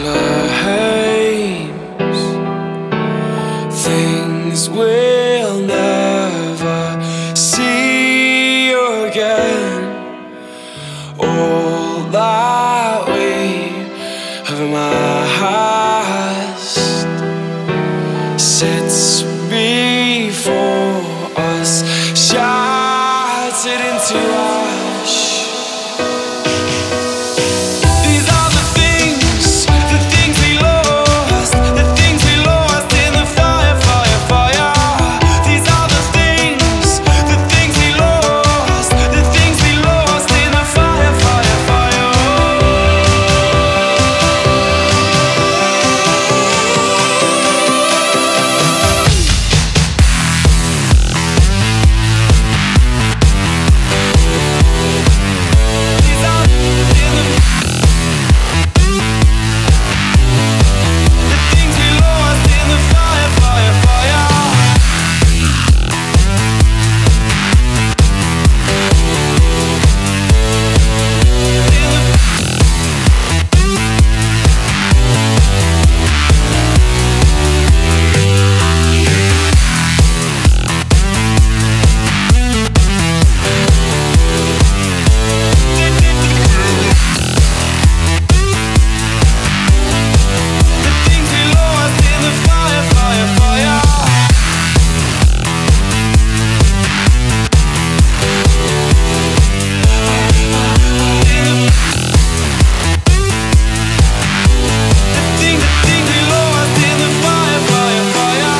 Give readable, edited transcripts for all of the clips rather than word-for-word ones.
flames, things we'll never see again. All that we have amassed sits before us, shattered into ash. These are the things we lost, the things we lost in the fire, fire, fire. These are the things we lost, the things we lost in the fire, fire, fire. These are the things we lost in the fire, fire, fire. The things we lost in the fire, fire, fire. The things we lost in the fire, fire, fire.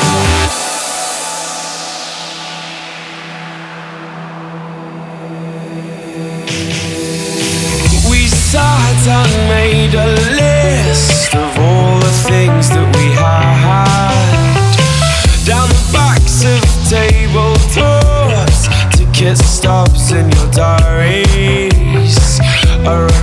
We sat and made a list of all the things that we had down the backs of tabletops, ticket stubs in your diaries.